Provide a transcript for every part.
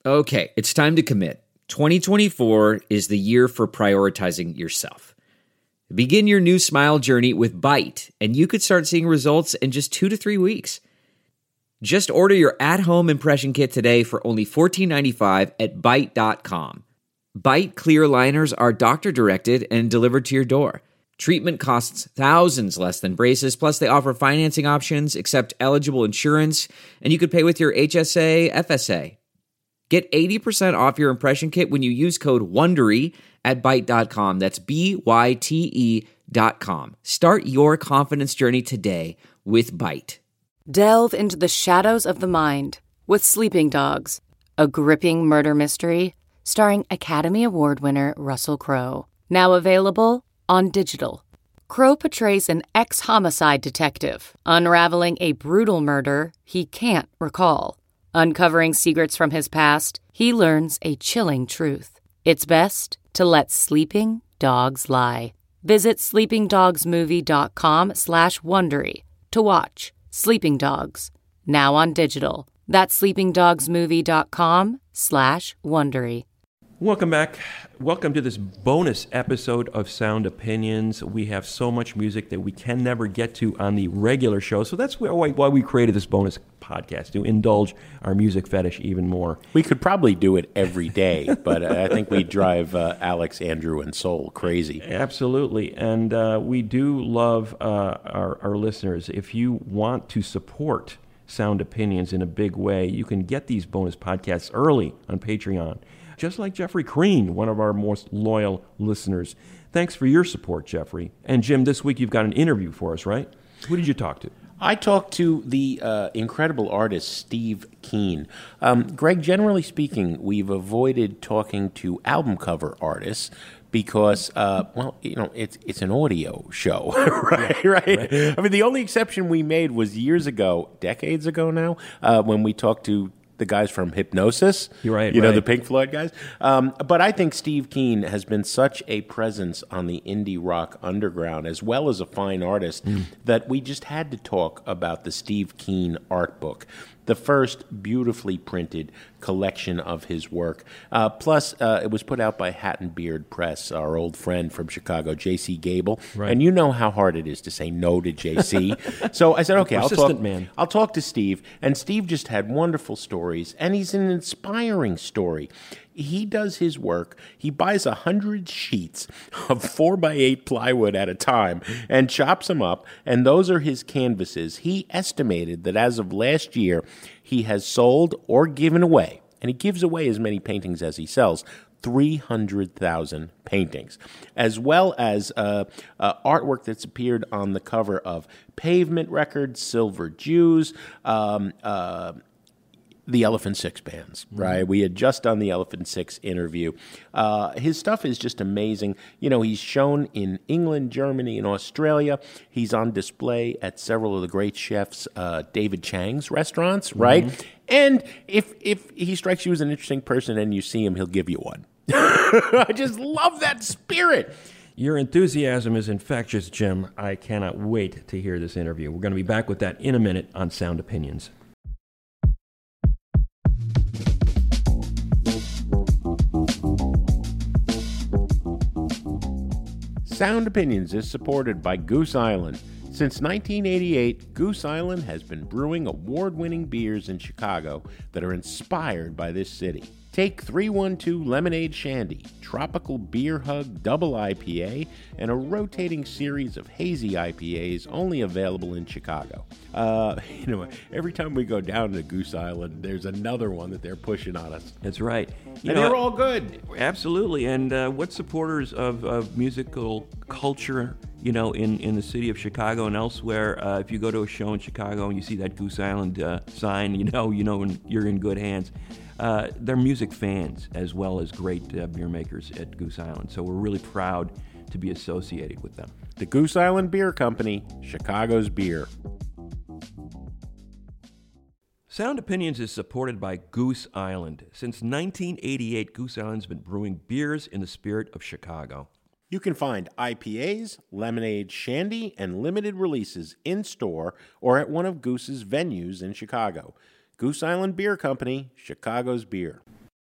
Okay, it's time to commit. 2024 is the year for prioritizing yourself. Begin your new smile journey with Byte, and you could start seeing results in just 2 to 3 weeks. Just order your at-home impression kit today for only $14.95 at Byte.com. Byte clear liners are doctor-directed and delivered to your door. Treatment costs thousands less than braces, plus they offer financing options, accept eligible insurance, and you could pay with your HSA, FSA. Get 80% off your impression kit when you use code WONDERY at Byte.com. That's BYTE.com. Start your confidence journey today with Byte. Delve into the shadows of the mind with Sleeping Dogs, a gripping murder mystery starring Academy Award winner Russell Crowe. Now available on digital. Crowe portrays an ex-homicide detective unraveling a brutal murder he can't recall. Uncovering secrets from his past, he learns a chilling truth. It's best to let sleeping dogs lie. Visit sleepingdogsmovie.com/Wondery to watch Sleeping Dogs, now on digital. That's sleepingdogsmovie.com/Wondery. Welcome back. Welcome to this bonus episode of Sound Opinions. We have so much music that we can never get to on the regular show, so that's why we created this bonus podcast, to indulge our music fetish even more. We could probably do it every day, but I think we drive Alex, Andrew, and Soul crazy. Absolutely, and we do love our listeners. If you want to support Sound Opinions in a big way, you can get these bonus podcasts early on Patreon. Just like Jeffrey Crean, one of our most loyal listeners. Thanks for your support, Jeffrey. And Jim, this week you've got an interview for us, right? Who did you talk to? I talked to the incredible artist Steve Keen. Greg, generally speaking, we've avoided talking to album cover artists because, it's an audio show, right? I mean, the only exception we made was years ago, decades ago now, when we talked to the guys from Hypnosis, You're right, the Pink Floyd guys. But I think Steve Keen has been such a presence on the indie rock underground, as well as a fine artist, that we just had to talk about the Steve Keen art book, the first beautifully printed collection of his work. Plus, it was put out by Hat and Beard Press, our old friend from Chicago, J.C. Gable. Right. And you know how hard it is to say no to J.C. So I said, okay, I'll talk to Steve. And Steve just had wonderful stories, and he's an inspiring story. He does his work. He buys 100 sheets of 4x8 plywood at a time and chops them up, and those are his canvases. He estimated that as of last year, he has sold or given away, and he gives away as many paintings as he sells, 300,000 paintings, as well as artwork that's appeared on the cover of Pavement Records, Silver Jews, the Elephant Six bands, right? We had just done the Elephant Six interview. His stuff is just amazing. You know, he's shown in England, Germany, and Australia. He's on display at several of the great chefs, David Chang's restaurants, right? And if he strikes you as an interesting person and you see him, he'll give you one. I just love that spirit. Your enthusiasm is infectious, Jim. I cannot wait to hear this interview. We're going to be back with that in a minute on Sound Opinions. Sound Opinions is supported by Goose Island. Since 1988, Goose Island has been brewing award-winning beers in Chicago that are inspired by this city. Take 312 Lemonade Shandy, Tropical Beer Hug Double IPA, and a rotating series of hazy IPAs only available in Chicago. Every time we go down to Goose Island, there's another one that they're pushing on us. That's right. They're all good. Absolutely. And what supporters of musical culture, in the city of Chicago and elsewhere, if you go to a show in Chicago and you see that Goose Island sign, you're in good hands. They're music fans as well as great beer makers at Goose Island. So we're really proud to be associated with them. The Goose Island Beer Company, Chicago's beer. Sound Opinions is supported by Goose Island. Since 1988, Goose Island's been brewing beers in the spirit of Chicago. You can find IPAs, lemonade, shandy, and limited releases in-store or at one of Goose's venues in Chicago. Goose Island Beer Company, Chicago's beer.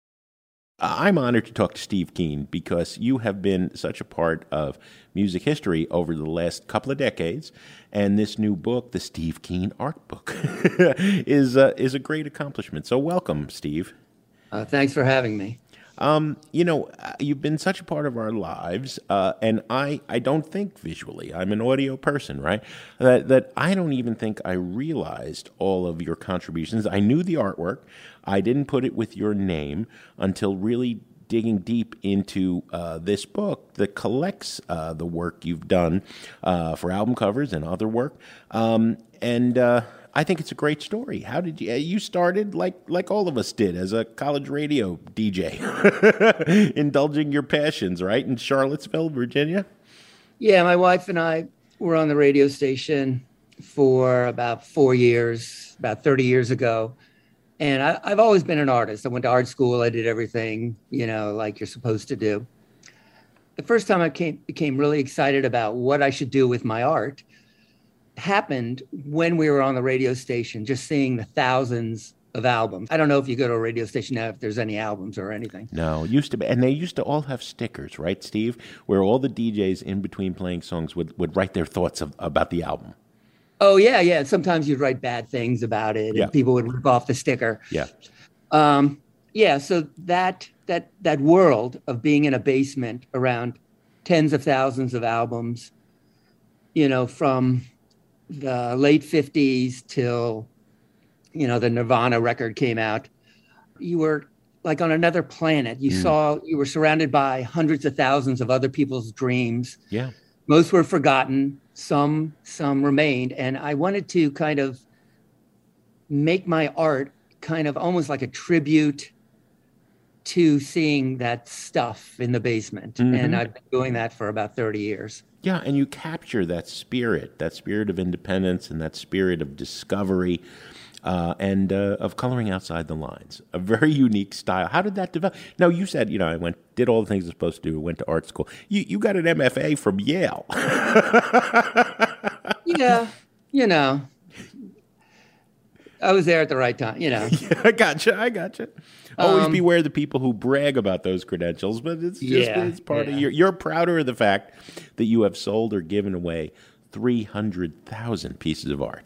I'm honored to talk to Steve Keen because you have been such a part of music history over the last couple of decades, and this new book, the Steve Keen Art Book, is a great accomplishment. So welcome, Steve. Thanks for having me. You've been such a part of our lives, and I don't think visually. I'm an audio person, right? That I don't even think I realized all of your contributions. I knew the artwork. I didn't put it with your name until really digging deep into this book that collects the work you've done for album covers and other work. I think it's a great story. How did you started like all of us did as a college radio DJ, indulging your passions, right? In Charlottesville, Virginia? Yeah, my wife and I were on the radio station for about 4 years, about 30 years ago. And I've always been an artist. I went to art school. I did everything, like you're supposed to do. The first time I became really excited about what I should do with my art happened when we were on the radio station, just seeing the thousands of albums. I don't know if you go to a radio station now if there's any albums or anything. No, it used to be. And they used to all have stickers, right, Steve? Where all the DJs in between playing songs would write their thoughts about the album. Oh, yeah, yeah. Sometimes you'd write bad things about it, Yeah. and people would rip off the sticker. Yeah. So that world of being in a basement around tens of thousands of albums, from the late 50s till, the Nirvana record came out, you were like on another planet. You were surrounded by hundreds of thousands of other people's dreams. Yeah. Most were forgotten, some remained. And I wanted to kind of make my art kind of almost like a tribute to seeing that stuff in the basement. Mm-hmm. And I've been doing that for about 30 years. Yeah, and you capture that spirit of independence and that spirit of discovery and of coloring outside the lines. A very unique style. How did that develop? No, you said, I did all the things I was supposed to do, went to art school. You got an MFA from Yale. Yeah, I was there at the right time, Yeah, I gotcha. Always beware the people who brag about those credentials, but it's just it's part of you're prouder of the fact that you have sold or given away 300,000 pieces of art.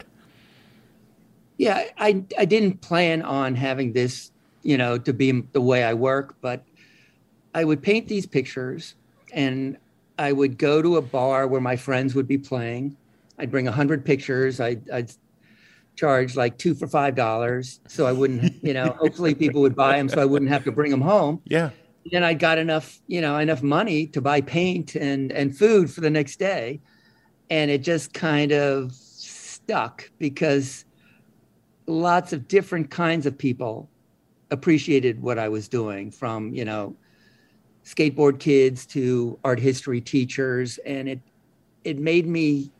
Yeah, I didn't plan on having this, to be the way I work, but I would paint these pictures and I would go to a bar where my friends would be playing. I'd bring 100 pictures. I'd charge like 2 for $5. So I wouldn't, hopefully people would buy them so I wouldn't have to bring them home. Yeah. Then I got enough money to buy paint and food for the next day. And it just kind of stuck because lots of different kinds of people appreciated what I was doing, from, skateboard kids to art history teachers. And it made me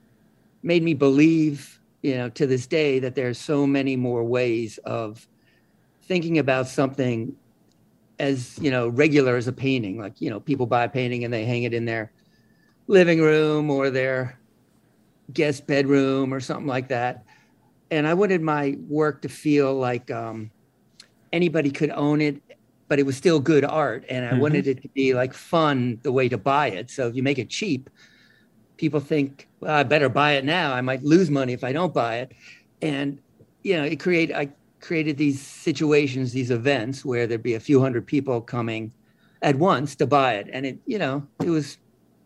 believe, to this day, that there's so many more ways of thinking about something as, regular as a painting. Like, people buy a painting and they hang it in their living room or their guest bedroom or something like that. And I wanted my work to feel like anybody could own it, but it was still good art. And I wanted it to be like fun, the way to buy it. So if you make it cheap, people think, well, I better buy it now. I might lose money if I don't buy it. And, I created these situations, these events where there'd be a few hundred people coming at once to buy it. And it was,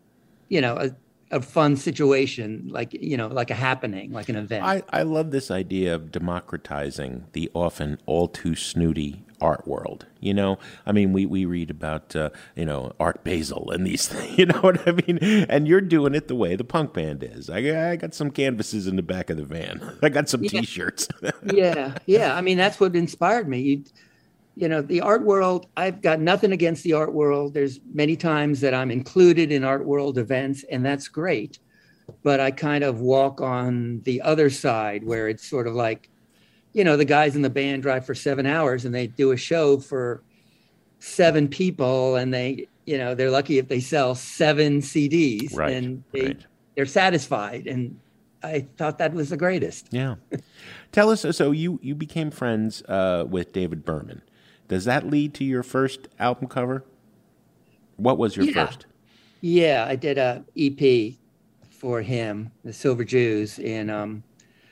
a fun situation, like a happening, like an event. I love this idea of democratizing the often all too snooty art world. We read about, Art Basel and these things, you know what I mean? And you're doing it the way the punk band is. I got some canvases in the back of the van. I got some T-shirts. Yeah. That's what inspired me. The art world, I've got nothing against the art world. There's many times that I'm included in art world events, and that's great. But I kind of walk on the other side where it's sort of like, the guys in the band drive for 7 hours and they do a show for 7 people, and they're lucky if they sell 7 CDs, right, and they're satisfied. And I thought that was the greatest. Yeah. Tell us, so you became friends with David Berman. Does that lead to your first album cover? What was your first? Yeah, I did a EP for him, the Silver Jews, in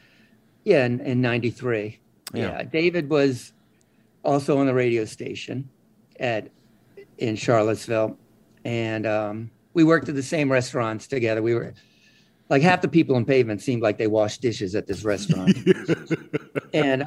'93. Yeah, David was also on the radio station in Charlottesville, and we worked at the same restaurants together. We were like half the people in Pavement seemed like they washed dishes at this restaurant, and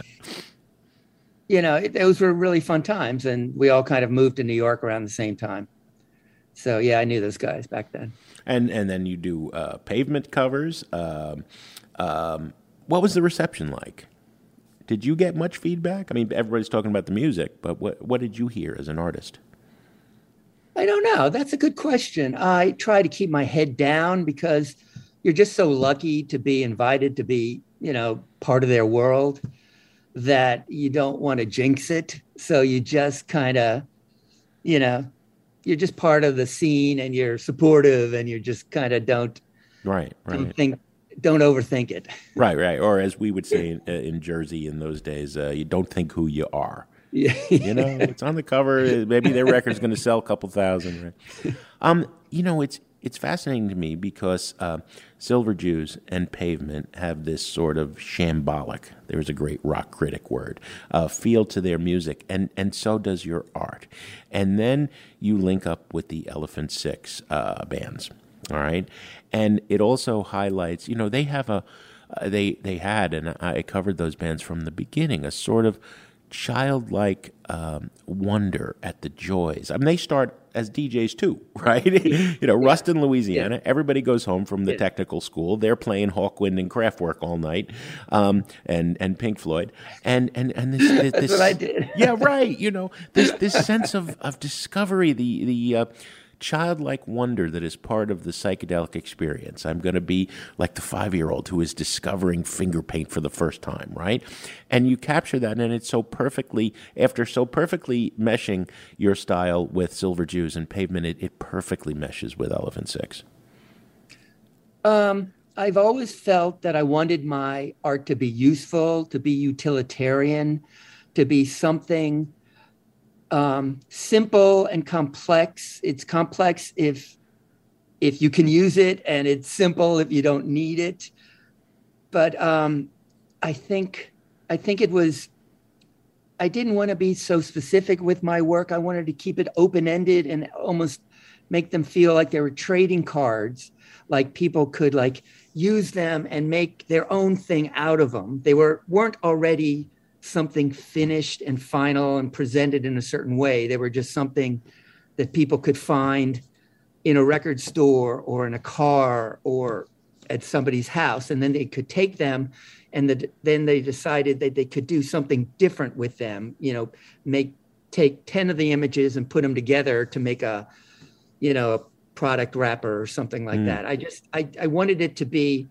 those were really fun times. And we all kind of moved to New York around the same time. So yeah, I knew those guys back then. And then you do Pavement covers. What was the reception like? Did you get much feedback? I mean, everybody's talking about the music, but what did you hear as an artist? I don't know. That's a good question. I try to keep my head down because you're just so lucky to be invited to be, part of their world that you don't want to jinx it. So you just kind of, you're just part of the scene and you're supportive and you just kind of don't overthink it. Right. Or as we would say in Jersey in those days, you don't think who you are. Yeah. It's on the cover. Maybe their record's going to sell a couple thousand. Right? It's fascinating to me because Silver Jews and Pavement have this sort of shambolic, there's a great rock critic word, feel to their music, and so does your art. And then you link up with the Elephant Six bands, all right? And it also highlights, they have they had, and I covered those bands from the beginning, a sort of childlike wonder at the joys. I mean, they start as DJs too, right? Ruston, Louisiana. Everybody goes home from the technical school. They're playing Hawkwind and Kraftwerk all night, and Pink Floyd, and this That's what I did. Yeah, right. This sense of discovery, the childlike wonder that is part of the psychedelic experience. I'm going to be like the 5-year-old who is discovering finger paint for the first time, right? And you capture that, and it's so perfectly meshing your style with Silver Jews and Pavement, it perfectly meshes with Elephant Six. I've always felt that I wanted my art to be useful, to be utilitarian, to be something simple and complex. It's complex if you can use it, and it's simple if you don't need it. But I think it was, I didn't want to be so specific with my work. I wanted to keep it open-ended and almost make them feel like they were trading cards, like people could use them and make their own thing out of them. They weren't already something finished and final and presented in a certain way. They were just something that people could find in a record store or in a car or at somebody's house. And then they could take them, and then they decided that they could do something different with them, take 10 of the images and put them together to make a product wrapper or something like that. I wanted it to be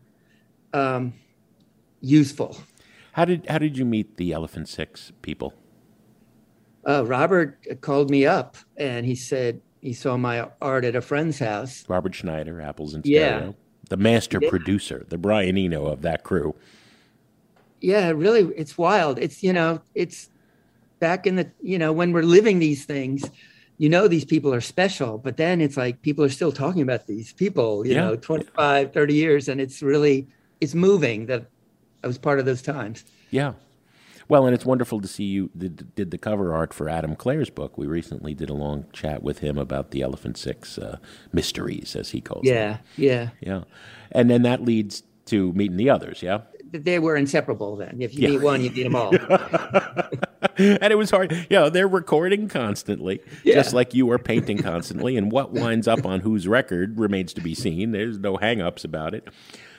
useful. How did you meet the Elephant Six people? Robert called me up and he said he saw my art at a friend's house. Robert Schneider, Apples and Stereo, the master producer, the Brian Eno of that crew. Yeah, really, it's wild. It's it's back in the when we're living these things, these people are special, but then it's like people are still talking about these people, 25, 30 years, and it's moving that I was part of those times. Yeah. Well, and it's wonderful to see you did the cover art for Adam Clare's book. We recently did a long chat with him about the Elephant Six mysteries, as he calls them. Yeah. And then that leads to meeting the others, yeah? They were inseparable then. If you meet one, you meet them all. And it was hard. They're recording constantly, just like you are painting constantly. And what winds up on whose record remains to be seen. There's no hang-ups about it.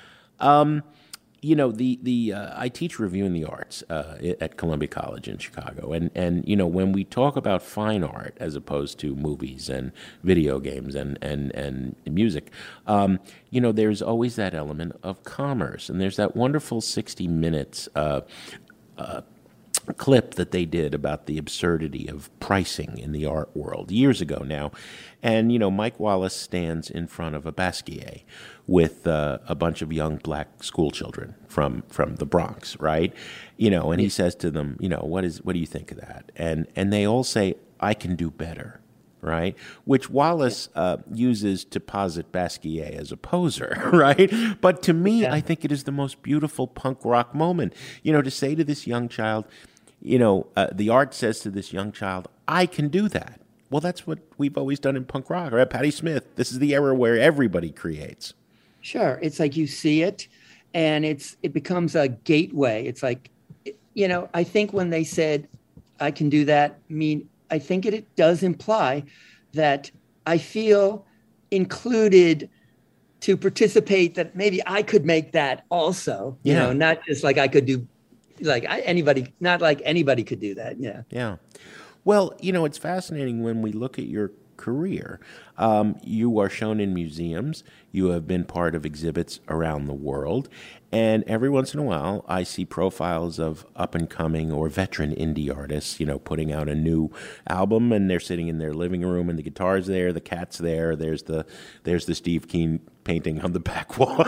I teach reviewing the arts at Columbia College in Chicago, and when we talk about fine art as opposed to movies and video games and music, there's always that element of commerce, and there's that wonderful 60 Minutes clip that they did about the absurdity of pricing in the art world years ago now. And, Mike Wallace stands in front of a Basquiat with a bunch of young black school children from the Bronx, right? And he says to them, what do you think of that? And they all say, I can do better. Right, which Wallace uses to posit Basquiat as a poser, right? But to me, I think it is the most beautiful punk rock moment. To say to this young child, the art says to this young child, I can do that. Well, that's what we've always done in punk rock, right? Patti Smith, this is the era where everybody creates. Sure. It's like you see it, and it becomes a gateway. It's like, I think when they said, I can do that, I think it does imply that I feel included to participate, that maybe I could make that also, not just like I could do, not like anybody could do that. Yeah. Yeah. Well, it's fascinating when we look at your career. You are shown in museums. You have been part of exhibits around the world. And every once in a while, I see profiles of up-and-coming or veteran indie artists, putting out a new album, and they're sitting in their living room, and the guitar's there, the cat's there, there's the Steve Keen painting on the back wall.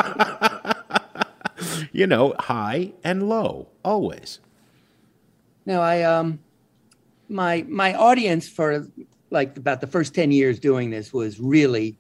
High and low, always. No, my audience for like about the first 10 years doing this was really,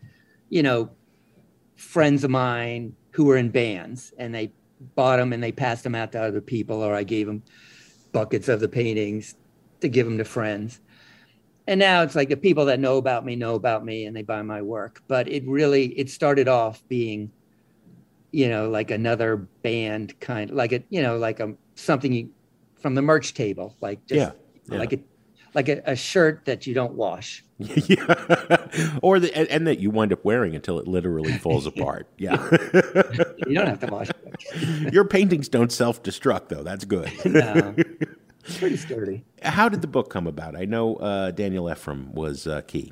friends of mine who were in bands, and they bought them and they passed them out to other people, or I gave them buckets of the paintings to give them to friends. And now it's like the people that know about me and they buy my work. But it started off being, like another band kind, like something from the merch table, like just like a shirt that you don't wash. Yeah. Or and that you wind up wearing until it literally falls apart. Yeah. You don't have to wash it. Your paintings don't self-destruct, though. That's good. No. It's pretty sturdy. How did the book come about? I know Daniel Ephraim was key.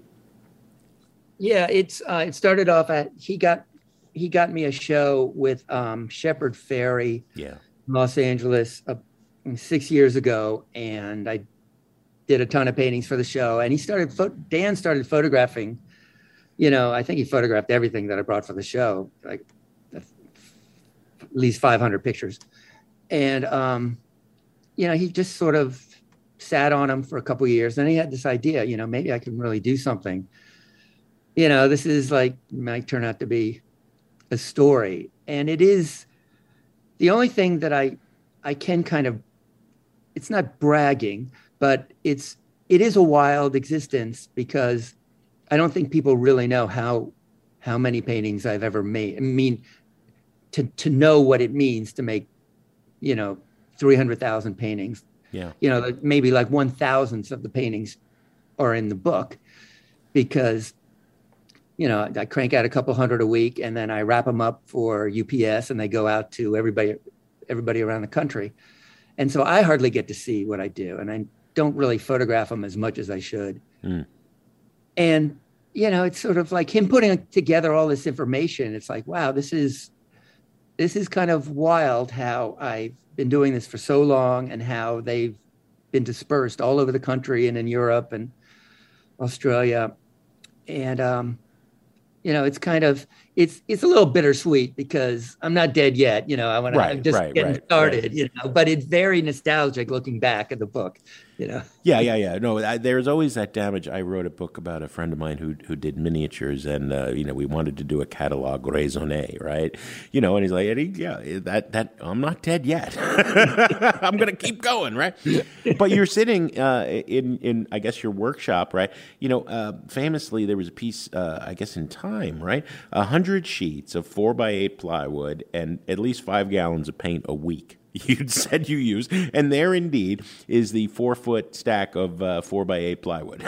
Yeah, it started off he got me a show with Shepard Fairey in Los Angeles 6 years ago, and I did a ton of paintings for the show, and Dan started photographing, I think he photographed everything that I brought for the show, like at least 500 pictures. And, he just sort of sat on them for a couple of years. Then he had this idea, maybe I can really do something. This is might turn out to be a story. And it is the only thing that I can kind of, it's not bragging, but it is a wild existence, because I don't think people really know how many paintings I've ever made. I mean, to know what it means to make, 300,000 paintings. Yeah. Maybe like 1,000th of the paintings are in the book, because, I crank out a couple hundred a week, and then I wrap them up for UPS, and they go out to everybody around the country. And so I hardly get to see what I do, and I don't really photograph them as much as I should. Mm. And, it's sort of like him putting together all this information. It's like, wow, this is kind of wild how I've been doing this for so long, and how they've been dispersed all over the country and in Europe and Australia. And, it's kind of, it's a little bittersweet, because I'm not dead yet. I'm just getting started, but it's very nostalgic looking back at the book, Yeah. No, there's always that damage. I wrote a book about a friend of mine who did miniatures, and, we wanted to do a catalog raisonné, right? And he's like, Eddie, that I'm not dead yet. I'm going to keep going, right? But you're sitting in, I guess, your workshop, right? Famously, there was a piece, I guess, in Time, right? 100 sheets of 4x8 plywood and at least 5 gallons of paint a week. You said you use, and there indeed is the 4-foot stack of 4x8 plywood.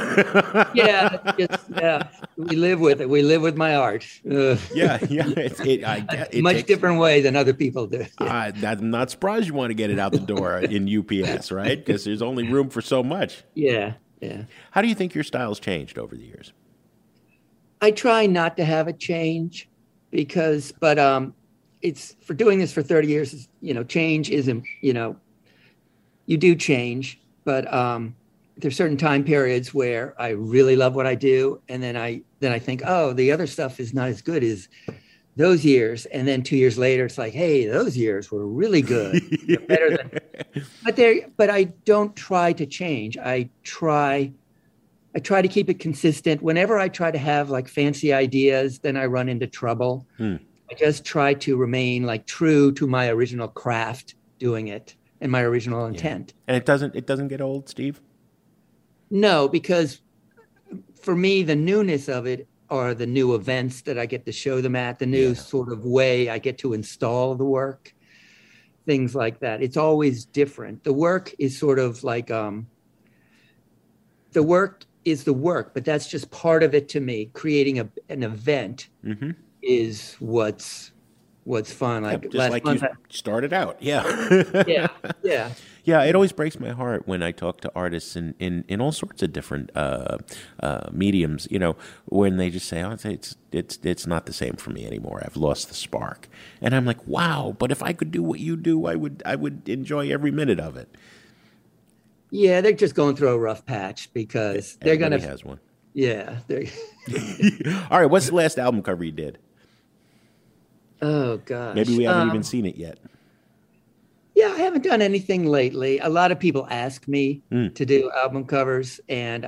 Yeah. We live with it. We live with my art. Yeah. It much different way than other people do. I'm not surprised you want to get it out the door in UPS, right? Because there's only room for so much. Yeah. How do you think your style's changed over the years? I try not to have it change, but it's for doing this for 30 years, change isn't, you do change, but there's certain time periods where I really love what I do, and then I think, oh, the other stuff is not as good as those years, and then 2 years later, it's like, hey, those years were really good. They're better than. But I don't try to change. I try to keep it consistent. Whenever I try to have like fancy ideas, then I run into trouble. I just try to remain like true to my original craft, doing it, and my original intent. And it doesn't get old, Steve? No, because for me, the newness of it are the new events that I get to show them at, the new sort of way I get to install the work, things like that. It's always different. The work is sort of like, the work is the work, but that's just part of it to me. Creating an event is what's fun. Like just like you started out. Yeah. Yeah, it always breaks my heart when I talk to artists in all sorts of different mediums, when they just say, oh, it's not the same for me anymore. I've lost the spark. And I'm like, wow, but if I could do what you do, I would enjoy every minute of it. Yeah, they're just going through a rough patch because they're going to... has one. Yeah. All right, what's the last album cover you did? Oh, gosh. Maybe we haven't even seen it yet. Yeah, I haven't done anything lately. A lot of people ask me to do album covers, and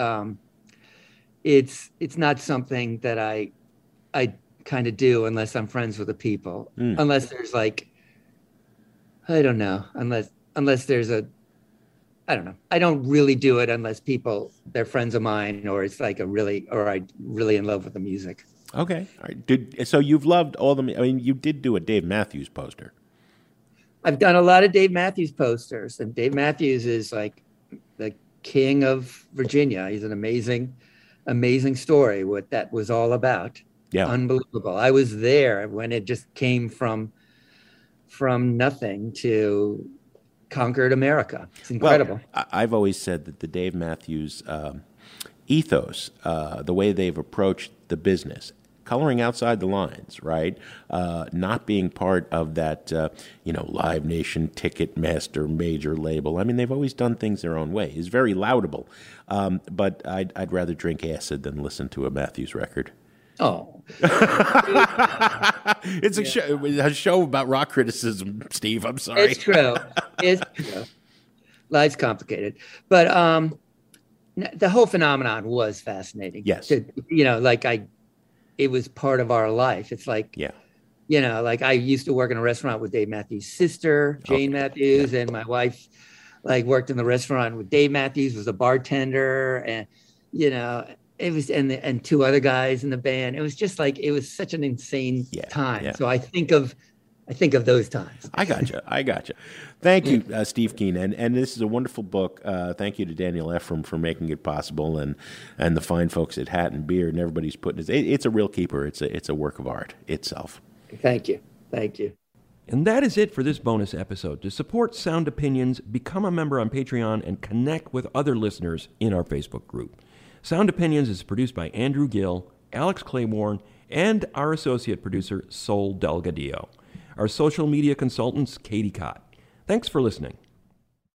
it's not something that I kind of do unless I'm friends with the people. Unless there's like, I don't know, unless there's I don't know. I don't really do it unless they're friends of mine, or it's like I'm really in love with the music. Okay. All right. So you've loved you did do a Dave Matthews poster. I've done a lot of Dave Matthews posters, and Dave Matthews is like the king of Virginia. He's an amazing, amazing story, what that was all about. Yeah. Unbelievable. I was there when it just came from nothing to conquered America. It's incredible. Well, I've always said that the Dave Matthews ethos, the way they've approached the business, coloring outside the lines, right? Not being part of that, Live Nation, Ticketmaster, major label. I mean, they've always done things their own way. It's very laudable. But I'd rather drink acid than listen to a Matthews record. Oh. It's a show about rock criticism, Steve. I'm sorry. It's true. Life's complicated. But the whole phenomenon was fascinating. Yes. It was part of our life. It's like, like I used to work in a restaurant with Dave Matthews' sister, Jane Matthews, and my wife worked in the restaurant with Dave Matthews, was a bartender, and, it was, and two other guys in the band. It was just it was such an insane time. Yeah. So I think of those times. I gotcha. Thank you, Steve Keen. And this is a wonderful book. Thank you to Daniel Ephraim for making it possible, and the fine folks at Hat and Beard, and everybody's putting it. It's a real keeper. It's a work of art itself. Thank you. And that is it for this bonus episode. To support Sound Opinions, become a member on Patreon and connect with other listeners in our Facebook group. Sound Opinions is produced by Andrew Gill, Alex Claiborne, and our associate producer, Sol Delgadillo. Our social media consultant's Katie Cott. Thanks for listening.